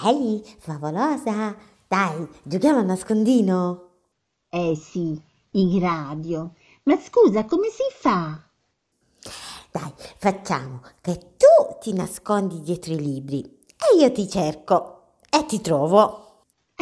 Ehi, favolosa, dai, giochiamo a nascondino. Eh sì, in radio. Ma scusa, come si fa? Dai, facciamo che tu ti nascondi dietro i libri e io ti cerco e ti trovo.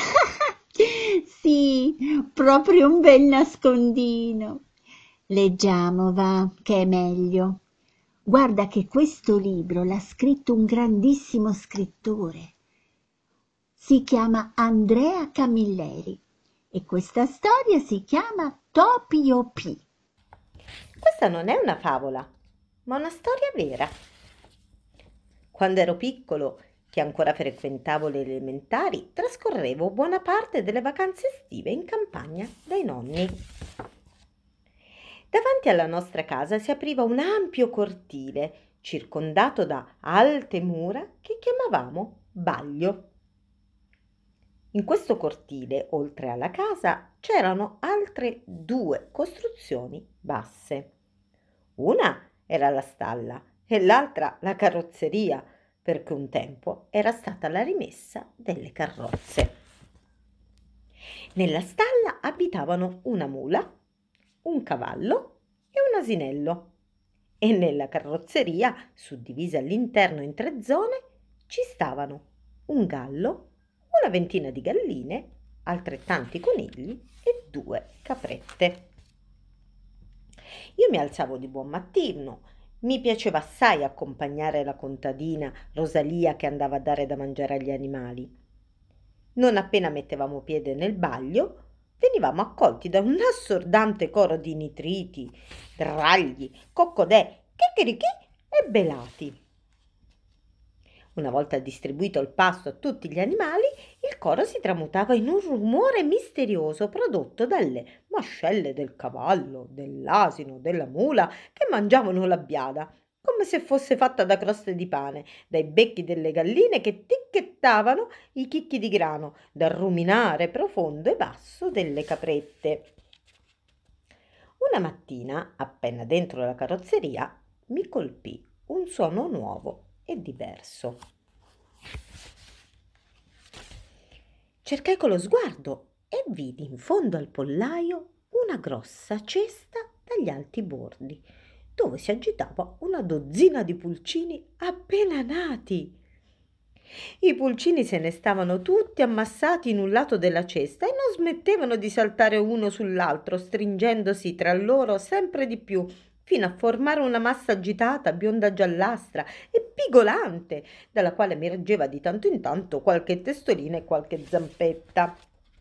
Sì, proprio un bel nascondino. Leggiamo, va, che è meglio. Guarda che questo libro l'ha scritto un grandissimo scrittore. Si chiama Andrea Camilleri e questa storia si chiama Topio P. Questa non è una favola, ma una storia vera. Quando ero piccolo, che ancora frequentavo le elementari, trascorrevo buona parte delle vacanze estive in campagna dai nonni. Davanti alla nostra casa si apriva un ampio cortile, circondato da alte mura che chiamavamo Baglio. In questo cortile, oltre alla casa, c'erano altre due costruzioni basse. Una era la stalla e l'altra la carrozzeria, perché un tempo era stata la rimessa delle carrozze. Nella stalla abitavano una mula, un cavallo e un asinello, e nella carrozzeria, suddivisa all'interno in 3 zone, ci stavano un gallo, una ventina di galline, altrettanti conigli e 2 caprette. Io mi alzavo di buon mattino, mi piaceva assai accompagnare la contadina Rosalia che andava a dare da mangiare agli animali. Non appena mettevamo piede nel baglio, venivamo accolti da un assordante coro di nitriti, ragli, coccodè, chicchirichì e belati. Una volta distribuito il pasto a tutti gli animali, il coro si tramutava in un rumore misterioso prodotto dalle mascelle del cavallo, dell'asino, della mula che mangiavano la biada, come se fosse fatta da croste di pane, dai becchi delle galline che ticchettavano i chicchi di grano, dal ruminare profondo e basso delle caprette. Una mattina, appena dentro la carrozzeria, mi colpì un suono nuovo e diverso. Cercai con lo sguardo e vidi in fondo al pollaio una grossa cesta dagli alti bordi, dove si agitava una dozzina di pulcini appena nati. I pulcini se ne stavano tutti ammassati in un lato della cesta e non smettevano di saltare uno sull'altro, stringendosi tra loro sempre di più, fino a formare una massa agitata, bionda giallastra e pigolante, dalla quale emergeva di tanto in tanto qualche testolina e qualche zampetta.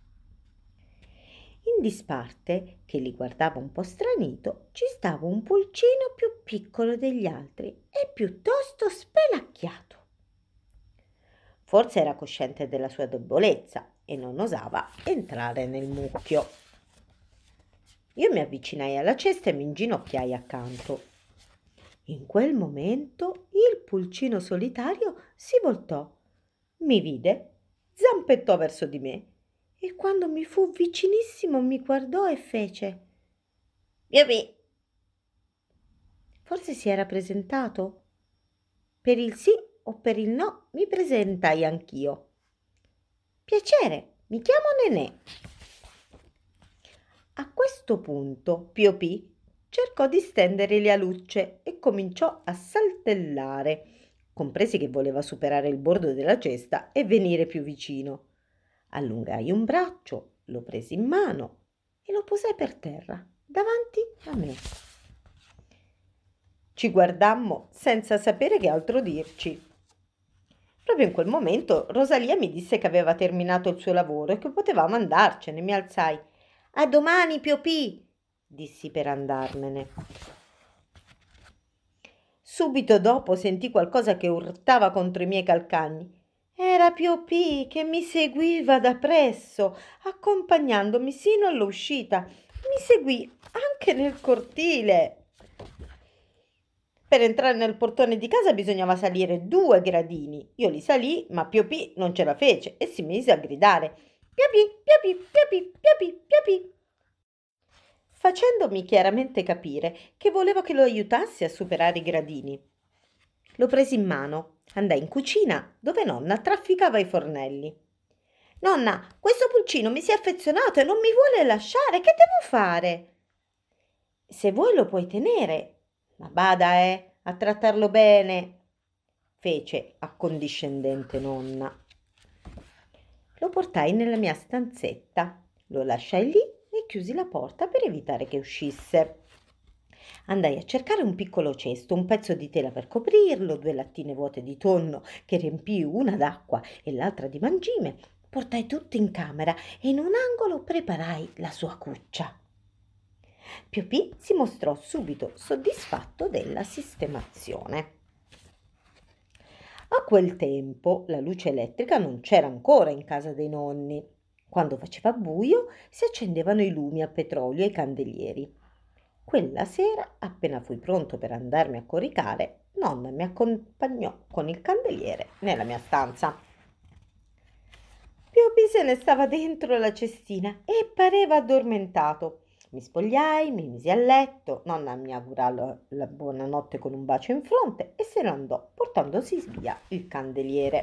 In disparte, che li guardava un po' stranito, ci stava un pulcino più piccolo degli altri e piuttosto spelacchiato. Forse era cosciente della sua debolezza e non osava entrare nel mucchio. Io mi avvicinai alla cesta e mi inginocchiai accanto. In quel momento il pulcino solitario si voltò, mi vide, zampettò verso di me e quando mi fu vicinissimo mi guardò e fece «Piopì!». Forse si era presentato? Per il sì o per il no mi presentai anch'io. «Piacere, mi chiamo Nenè». A questo punto Piopì cercò di stendere le alucce e cominciò a saltellare, compresi che voleva superare il bordo della cesta e venire più vicino. Allungai un braccio, lo presi in mano e lo posai per terra, davanti a me. Ci guardammo senza sapere che altro dirci. Proprio in quel momento Rosalia mi disse che aveva terminato il suo lavoro e che potevamo andarcene. Mi alzai. «A domani, Piopì!», dissi per andarmene. Subito dopo sentii qualcosa che urtava contro i miei calcagni. Era Piopì che mi seguiva da presso, accompagnandomi sino all'uscita. Mi seguì anche nel cortile. Per entrare nel portone di casa bisognava salire 2 gradini. Io li salì, ma Piopì non ce la fece e si mise a gridare «Piopì, Piopì, Piopì, Piopì, Piopì», facendomi chiaramente capire che volevo che lo aiutassi a superare i gradini. Lo presi in mano Andai in cucina dove nonna trafficava i fornelli. Nonna, questo pulcino mi si è affezionato e non mi vuole lasciare, che devo fare? Se vuoi lo puoi tenere, ma bada, a trattarlo bene, fece accondiscendente nonna. Lo portai nella mia stanzetta, lo lasciai lì e chiusi la porta per evitare che uscisse. Andai a cercare un piccolo cesto, un pezzo di tela per coprirlo, 2 lattine vuote di tonno che riempii una d'acqua e l'altra di mangime. Portai tutto in camera e in un angolo preparai la sua cuccia. Piopì si mostrò subito soddisfatto della sistemazione. A quel tempo la luce elettrica non c'era ancora in casa dei nonni. Quando faceva buio si accendevano i lumi a petrolio e i candelieri. Quella sera, appena fui pronto per andarmi a coricare, nonna mi accompagnò con il candeliere nella mia stanza. Piopì se ne stava dentro la cestina e pareva addormentato. Mi spogliai, mi misi a letto, nonna mi augurò la buonanotte con un bacio in fronte e se ne andò portandosi via il candeliere.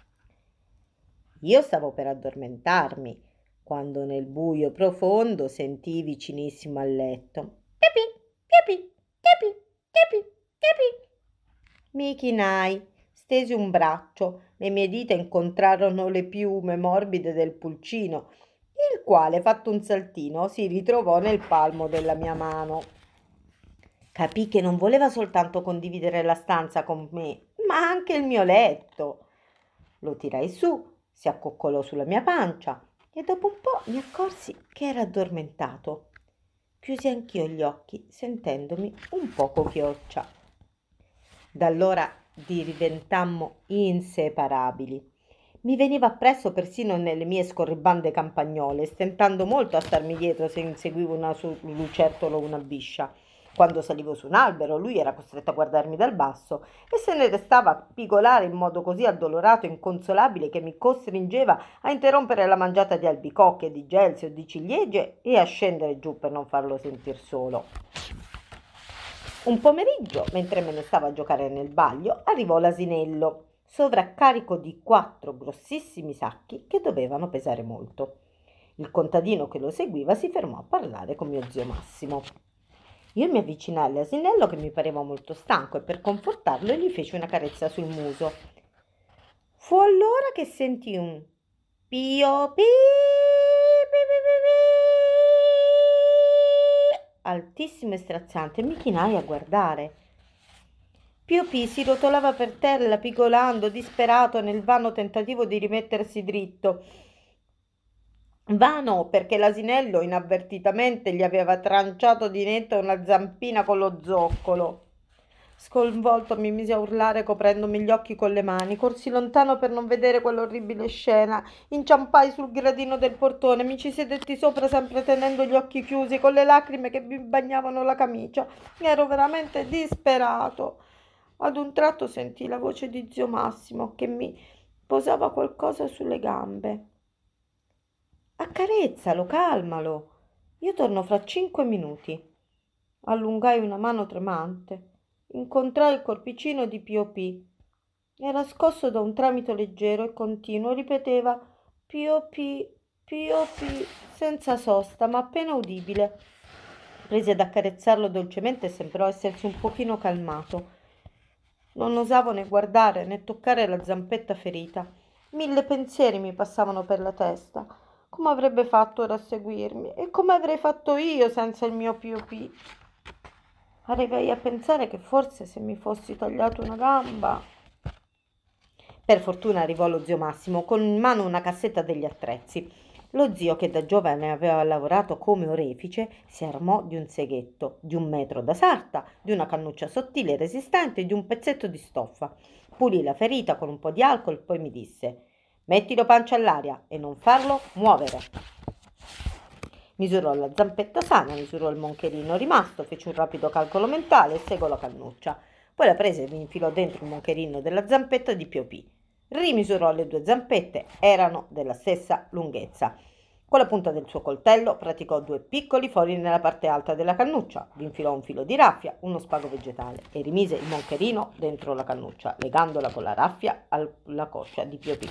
Io stavo per addormentarmi quando nel buio profondo sentii vicinissimo al letto Piopì, Piopì, Piopì, Piopì, Piopì. Mi chinai, stesi un braccio, le mie dita incontrarono le piume morbide del pulcino, il quale, fatto un saltino, si ritrovò nel palmo della mia mano. Capii che non voleva soltanto condividere la stanza con me, ma anche il mio letto. Lo tirai su, si accoccolò sulla mia pancia e dopo un po' mi accorsi che era addormentato. Chiusi anch'io gli occhi, sentendomi un poco chioccia. Da allora diventammo inseparabili. Mi veniva appresso persino nelle mie scorribande campagnole, stentando molto a starmi dietro se inseguivo una lucertola o una biscia. Quando salivo su un albero, lui era costretto a guardarmi dal basso e se ne restava a pigolare in modo così addolorato e inconsolabile che mi costringeva a interrompere la mangiata di albicocche, di gelsi o di ciliegie e a scendere giù per non farlo sentir solo. Un pomeriggio, mentre me ne stavo a giocare nel baglio, arrivò l'asinello, sovraccarico di 4 grossissimi sacchi che dovevano pesare molto. Il contadino che lo seguiva si fermò a parlare con mio zio Massimo. Io mi avvicinai all'asinello che mi pareva molto stanco e per confortarlo gli feci una carezza sul muso. Fu allora che sentii un pio pi altissimo e straziante e mi chinai a guardare. Piopì si rotolava per terra pigolando, disperato nel vano tentativo di rimettersi dritto. Vano perché l'asinello inavvertitamente gli aveva tranciato di netto una zampina con lo zoccolo. Sconvolto mi misi a urlare coprendomi gli occhi con le mani, corsi lontano per non vedere quell'orribile scena, inciampai sul gradino del portone, mi ci sedetti sopra sempre tenendo gli occhi chiusi, con le lacrime che mi bagnavano la camicia. Ero veramente disperato. Ad un tratto sentii la voce di zio Massimo che mi posava qualcosa sulle gambe. Accarezzalo, calmalo. Io torno fra 5 minuti. Allungai una mano tremante. Incontrai il corpicino di Piopì. Era scosso da un tremito leggero e continuo, ripeteva Piopì, Piopì, senza sosta, ma appena udibile. Presi ad accarezzarlo dolcemente e sembrò essersi un pochino calmato. Non osavo né guardare né toccare la zampetta ferita. 1000 pensieri mi passavano per la testa. Come avrebbe fatto ora a seguirmi? E come avrei fatto io senza il mio Piopì? Arrivai a pensare che forse se mi fossi tagliato una gamba. Per fortuna arrivò lo zio Massimo con in mano una cassetta degli attrezzi. Lo zio, che da giovane aveva lavorato come orefice, si armò di un seghetto, di 1 metro da sarta, di una cannuccia sottile e resistente e di un pezzetto di stoffa. Pulì la ferita con un po' di alcol, poi mi disse «Mettilo pancia all'aria e non farlo muovere». Misurò la zampetta sana, misurò il moncherino rimasto, fece un rapido calcolo mentale e segò la cannuccia. Poi la prese e vi infilò dentro il moncherino della zampetta di Piopì. Rimisurò le 2 zampette, erano della stessa lunghezza. Con la punta del suo coltello praticò 2 piccoli fori nella parte alta della cannuccia, vi infilò un filo di raffia, uno spago vegetale e rimise il moncherino dentro la cannuccia, legandola con la raffia alla coscia di Pio Pì.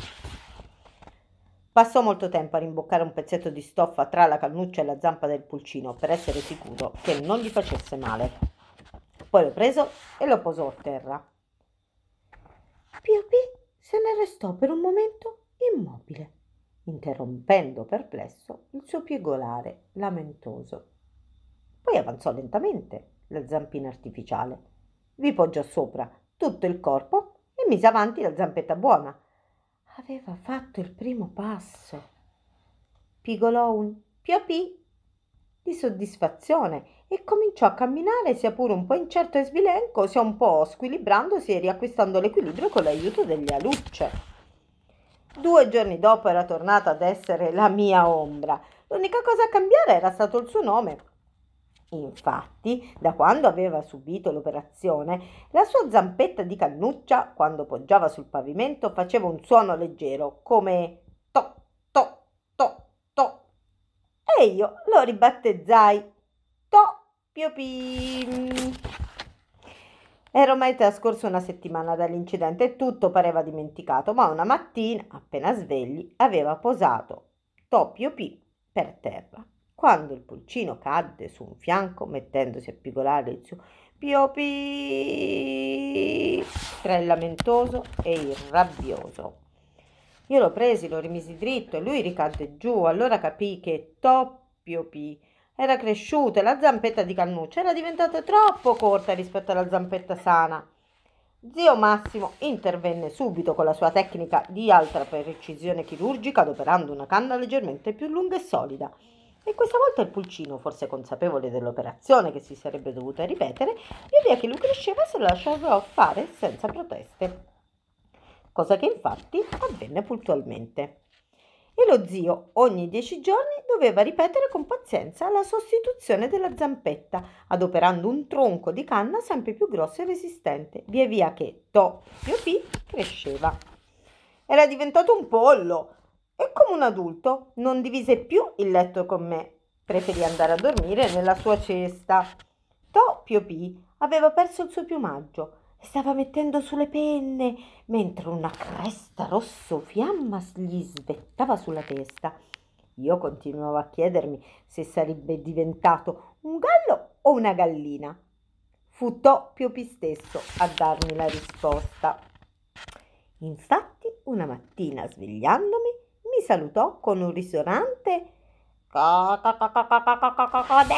Passò molto tempo a rimboccare un pezzetto di stoffa tra la cannuccia e la zampa del pulcino per essere sicuro che non gli facesse male. Poi lo preso e lo posò a terra. Pio Pì se ne restò per un momento immobile, interrompendo perplesso il suo piegolare lamentoso. Poi avanzò lentamente la zampina artificiale, vi poggiò sopra tutto il corpo e mise avanti la zampetta buona. Aveva fatto il primo passo. Pigolò un Pio Pì di soddisfazione e cominciò a camminare, sia pure un po' incerto e sbilenco, sia un po' squilibrandosi e riacquistando l'equilibrio con l'aiuto delle alucce. 2 giorni dopo era tornata ad essere la mia ombra. L'unica cosa a cambiare era stato il suo nome. Infatti, da quando aveva subito l'operazione, la sua zampetta di cannuccia, quando poggiava sul pavimento, faceva un suono leggero, come to, to, to, to. E io lo ribattezzai To Pio Pì. Era ormai trascorsa una settimana dall'incidente e tutto pareva dimenticato, ma una mattina, appena svegli, aveva posato To Pio Pì per terra, quando il pulcino cadde su un fianco, mettendosi a pigolare il suo Pio Pì tra il lamentoso e il rabbioso. Io lo presi, lo rimisi dritto e lui ricadde giù. Allora capii che To Pio Pì era cresciuto e la zampetta di cannuccia era diventata troppo corta rispetto alla zampetta sana. Zio Massimo intervenne subito con la sua tecnica di alta precisione chirurgica, adoperando una canna leggermente più lunga e solida. E questa volta il pulcino, forse consapevole dell'operazione che si sarebbe dovuta ripetere, via via che lui cresceva se lo lasciava fare senza proteste. Cosa che infatti avvenne puntualmente. E lo zio ogni 10 giorni doveva ripetere con pazienza la sostituzione della zampetta, adoperando un tronco di canna sempre più grosso e resistente, via via che To Pio Pì cresceva. Era diventato un pollo e come un adulto non divise più il letto con me, preferì andare a dormire nella sua cesta. To Pio Pì aveva perso il suo piumaggio e stava mettendo sulle penne, mentre una cresta rosso fiamma gli svettava sulla testa. Io continuavo a chiedermi se sarebbe diventato un gallo o una gallina. Fu To Pio Pì stesso a darmi la risposta. Infatti, una mattina svegliandomi, mi salutò con un risonante cocodè.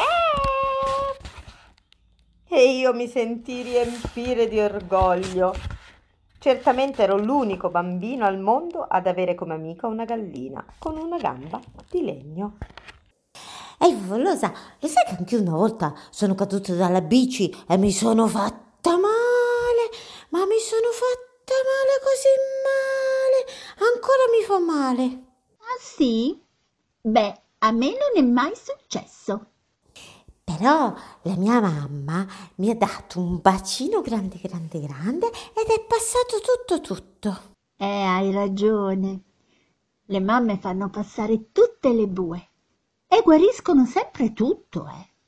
E io mi sentii riempire di orgoglio. Certamente ero l'unico bambino al mondo ad avere come amica una gallina con una gamba di legno. Ehi, Favolosa, lo sai che anche una volta sono caduta dalla bici e mi sono fatta male? Ma mi sono fatta male così male! Ancora mi fa male. Ah sì? Beh, a me non è mai successo. Però la mia mamma mi ha dato un bacino grande grande grande ed è passato tutto. Hai ragione. Le mamme fanno passare tutte le bue e guariscono sempre tutto,